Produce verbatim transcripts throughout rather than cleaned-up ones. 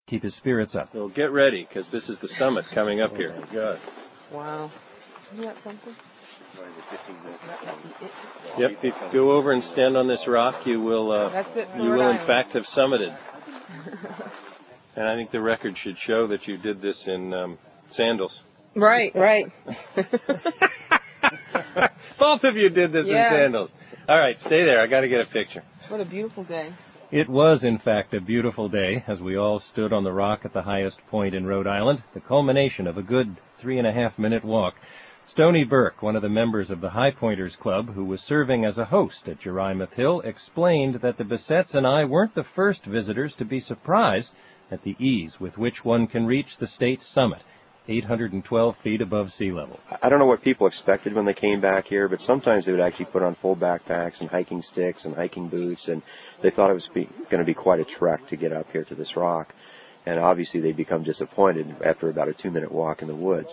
keep his spirits up. Well, get ready, because this is the summit coming up here. Oh, my God. Wow. Isn't that something? Yep, if you go over and stand on this rock, you will, uh, That's it for you Rhode will in Island. fact have summited. And I think the record should show that you did this in um, sandals. Right, right. Both of you did this Yeah. in sandals. All right, stay there. I got to get a picture. What a beautiful day. It was, in fact, a beautiful day as we all stood on the rock at the highest point in Rhode Island, the culmination of a good three and a half minute walk. Stony Burke, one of the members of the High Pointers Club, who was serving as a host at Jerimoth Hill, explained that the Bessettes and I weren't the first visitors to be surprised at the ease with which one can reach the state's summit, eight hundred twelve feet above sea level. I don't know what people expected when they came back here, but sometimes they would actually put on full backpacks and hiking sticks and hiking boots, and they thought it was be, going to be quite a trek to get up here to this rock. And obviously they become disappointed after about a two-minute walk in the woods.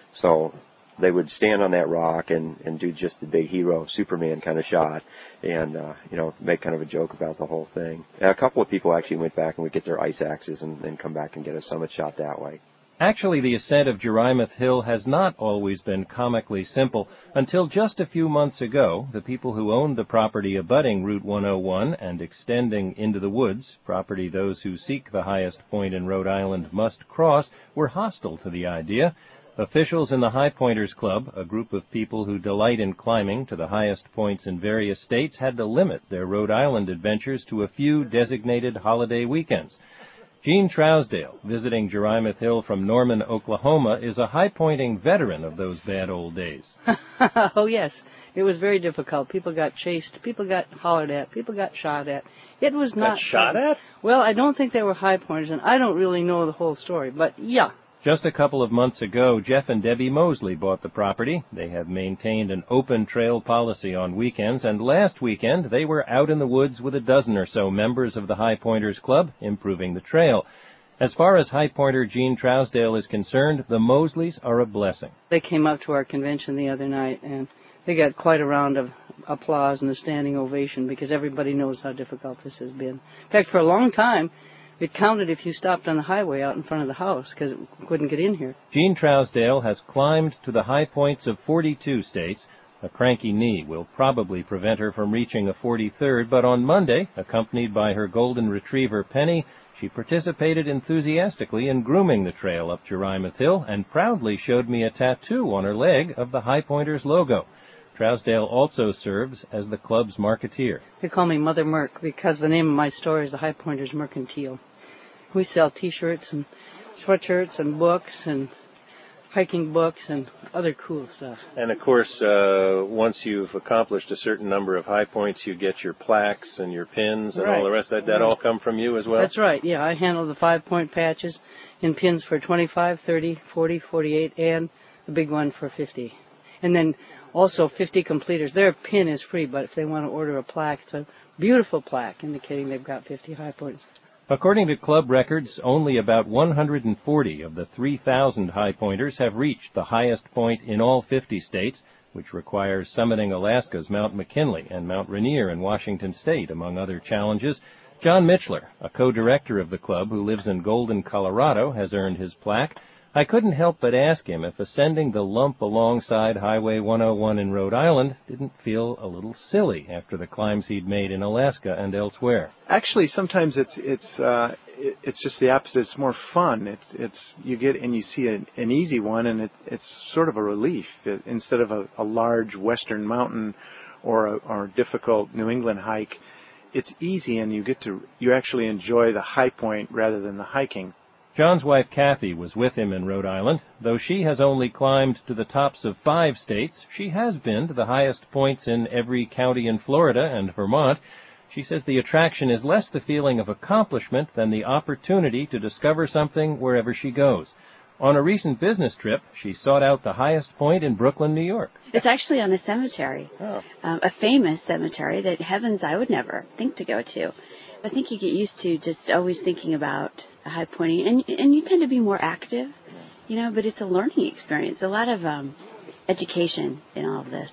So they would stand on that rock and, and do just the big hero Superman kind of shot and, uh, you know, make kind of a joke about the whole thing. And a couple of people actually went back and would get their ice axes and, and come back and get a summit shot that way. Actually, the ascent of Jerimoth Hill has not always been comically simple. Until just a few months ago, the people who owned the property abutting Route one oh one and extending into the woods, property those who seek the highest point in Rhode Island must cross, were hostile to the idea. Officials in the High Pointers Club, a group of people who delight in climbing to the highest points in various states, had to limit their Rhode Island adventures to a few designated holiday weekends. Gene Trousdale, visiting Jerimoth Hill from Norman, Oklahoma, is a high-pointing veteran of those bad old days. Oh, yes. It was very difficult. People got chased. People got hollered at. People got shot at. It was not... Got shot fun. at? Well, I don't think they were high pointers, and I don't really know the whole story, but yeah. Just a couple of months ago, Jeff and Debbie Mosley bought the property. They have maintained an open trail policy on weekends, and last weekend they were out in the woods with a dozen or so members of the High Pointers Club, improving the trail. As far as High Pointer Gene Trousdale is concerned, the Mosleys are a blessing. They came up to our convention the other night, and they got quite a round of applause and a standing ovation because everybody knows how difficult this has been. In fact, for a long time, it counted if you stopped on the highway out in front of the house because it couldn't get in here. Gene Trousdale has climbed to the high points of forty-two states. A cranky knee will probably prevent her from reaching a forty-third, but on Monday, accompanied by her golden retriever Penny, she participated enthusiastically in grooming the trail up Jerimoth Hill and proudly showed me a tattoo on her leg of the High Pointers logo. Trousdale also serves as the club's marketeer. They call me Mother Merc because the name of my store is the High Pointers Mercantile. We sell T-shirts and sweatshirts and books and hiking books and other cool stuff. And, of course, uh, once you've accomplished a certain number of high points, you get your plaques and your pins and right. all the rest. That, that right. all come from you as well? That's right, yeah. I handle the five-point patches and pins for twenty-five, thirty, forty, forty-eight, and the big one for fifty. And then also fifty completers. Their pin is free, but if they want to order a plaque, it's a beautiful plaque indicating they've got fifty high points. According to club records, only about one hundred forty of the three thousand high pointers have reached the highest point in all fifty states, which requires summiting Alaska's Mount McKinley and Mount Rainier in Washington State, among other challenges. John Mitchler, a co-director of the club who lives in Golden, Colorado, has earned his plaque. I couldn't help but ask him if ascending the lump alongside Highway one oh one in Rhode Island didn't feel a little silly after the climbs he'd made in Alaska and elsewhere. Actually, sometimes it's it's uh, it, it's just the opposite. It's more fun. It's it's you get and you see an, an easy one, and it, it's sort of a relief it, instead of a, a large western mountain or a or a difficult New England hike. It's easy, and you get to you actually enjoy the high point rather than the hiking. John's wife Kathy was with him in Rhode Island. Though she has only climbed to the tops of five states, she has been to the highest points in every county in Florida and Vermont. She says the attraction is less the feeling of accomplishment than the opportunity to discover something wherever she goes. On a recent business trip, she sought out the highest point in Brooklyn, New York. It's actually on a cemetery, Oh. um, a famous cemetery that, heavens, I would never think to go to. I think you get used to just always thinking about high pointing, and and you tend to be more active, you know, but it's a learning experience, a lot of um, education in all of this.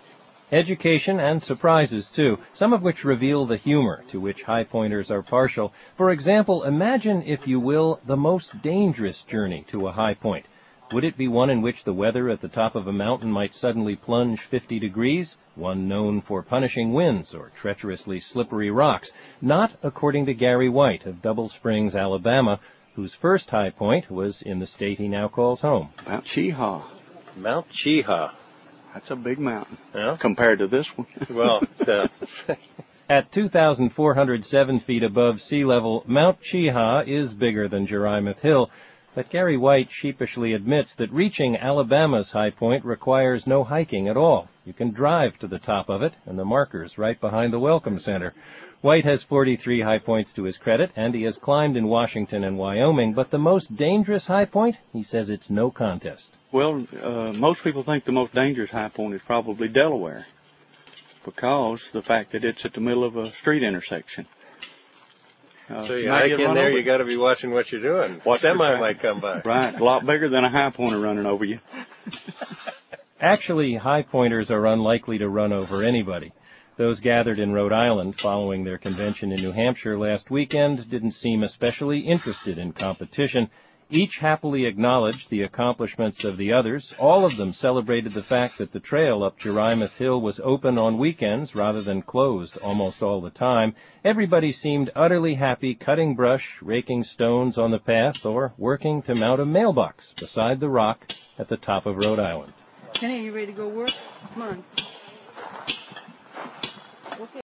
Education and surprises, too, some of which reveal the humor to which high pointers are partial. For example, imagine, if you will, the most dangerous journey to a high point. Would it be one in which the weather at the top of a mountain might suddenly plunge fifty degrees, one known for punishing winds or treacherously slippery rocks? Not according to Gary White of Double Springs, Alabama, whose first high point was in the state he now calls home. Mount Cheaha. Mount Cheaha. That's a big mountain, Yeah? compared to this one. Well, it's, uh, At two thousand four hundred seven feet above sea level, Mount Cheaha is bigger than Jerimeth Hill, but Gary White sheepishly admits that reaching Alabama's high point requires no hiking at all. You can drive to the top of it, and the marker's right behind the Welcome Center. White has forty-three high points to his credit, and he has climbed in Washington and Wyoming, but the most dangerous high point, he says it's no contest. Well, uh, most people think the most dangerous high point is probably Delaware, because the fact that it's at the middle of a street intersection. Uh, so you might hike get in run there, over. you got to be watching what you're doing. Watch your Semi back. might come by. Right, a lot bigger than a high pointer running over you. Actually, high pointers are unlikely to run over anybody. Those gathered in Rhode Island following their convention in New Hampshire last weekend didn't seem especially interested in competition. Each happily acknowledged the accomplishments of the others. All of them celebrated the fact that the trail up Jerimeth Hill was open on weekends rather than closed almost all the time. Everybody seemed utterly happy cutting brush, raking stones on the path, or working to mount a mailbox beside the rock at the top of Rhode Island. Kenny, you ready to go work? Come on.